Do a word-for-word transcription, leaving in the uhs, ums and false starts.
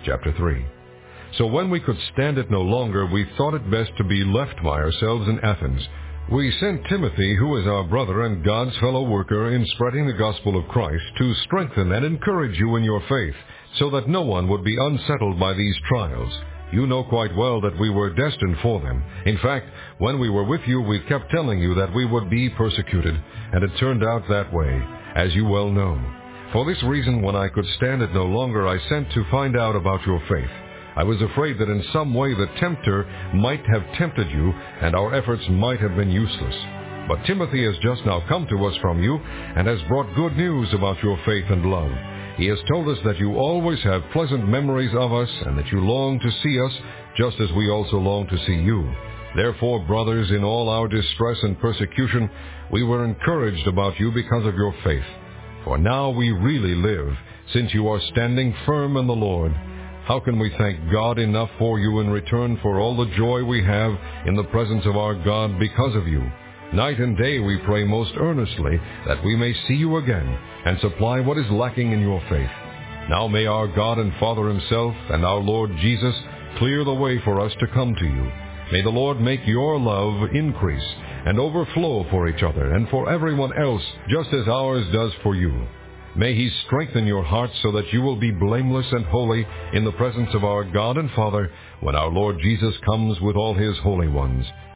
Chapter three. So when we could stand it no longer, we thought it best to be left by ourselves in Athens. We sent Timothy, who is our brother and God's fellow worker in spreading the gospel of Christ, to strengthen and encourage you in your faith, so that no one would be unsettled by these trials. You know quite well that we were destined for them. In fact, when we were with you, we kept telling you that we would be persecuted, and it turned out that way, as you well know. For this reason, when I could stand it no longer, I sent to find out about your faith. I was afraid that in some way the tempter might have tempted you, and our efforts might have been useless. But Timothy has just now come to us from you, and has brought good news about your faith and love. He has told us that you always have pleasant memories of us, and that you long to see us, just as we also long to see you. Therefore, brothers, in all our distress and persecution, we were encouraged about you because of your faith. For now we really live, since you are standing firm in the Lord. How can we thank God enough for you in return for all the joy we have in the presence of our God because of you? Night and day we pray most earnestly that we may see you again and supply what is lacking in your faith. Now may our God and Father himself and our Lord Jesus clear the way for us to come to you. May the Lord make your love increase and overflow for each other and for everyone else, just as ours does for you. May he strengthen your hearts so that you will be blameless and holy in the presence of our God and Father when our Lord Jesus comes with all his holy ones.